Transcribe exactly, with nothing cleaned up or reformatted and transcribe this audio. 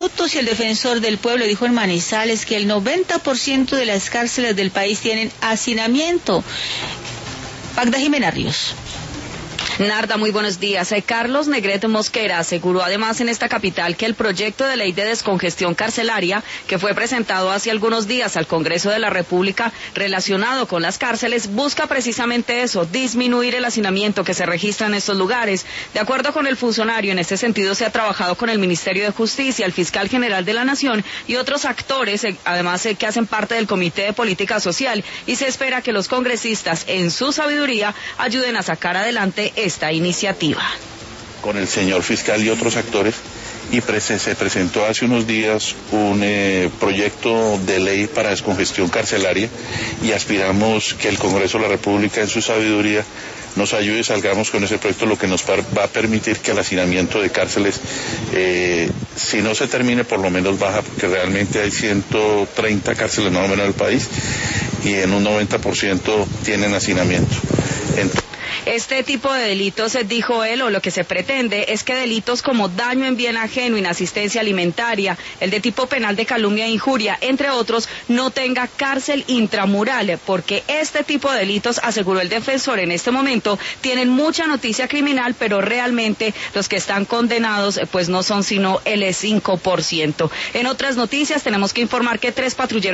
minutos y el defensor del pueblo dijo en Manizales que el noventa por ciento de las cárceles del país tienen hacinamiento. Magda Jimena Ríos. Narda, muy buenos días. Carlos Negrete Mosquera aseguró además en esta capital que el proyecto de ley de descongestión carcelaria que fue presentado hace algunos días al Congreso de la República relacionado con las cárceles busca precisamente eso, disminuir el hacinamiento que se registra en estos lugares. De acuerdo con el funcionario, en este sentido se ha trabajado con el Ministerio de Justicia, el Fiscal General de la Nación y otros actores, además que hacen parte del Comité de Política Social, y se espera que los congresistas, en su sabiduría, ayuden a sacar adelante esta iniciativa. Con el señor fiscal y otros actores, y pre se presentó hace unos días un eh, proyecto de ley para descongestión carcelaria y aspiramos que el Congreso de la República en su sabiduría nos ayude y salgamos con ese proyecto, lo que nos va a permitir que el hacinamiento de cárceles, eh, si no se termine, por lo menos baja, porque realmente hay ciento treinta cárceles más o menos en el país y en un noventa por ciento tienen hacinamiento. Entonces, Este tipo de delitos, dijo él, o lo que se pretende, es que delitos como daño en bien ajeno, inasistencia alimentaria, el de tipo penal de calumnia e injuria, entre otros, no tenga cárcel intramural, porque este tipo de delitos, aseguró el defensor en este momento, tienen mucha noticia criminal, pero realmente los que están condenados pues no son sino el cinco por ciento. En otras noticias tenemos que informar que tres patrulleros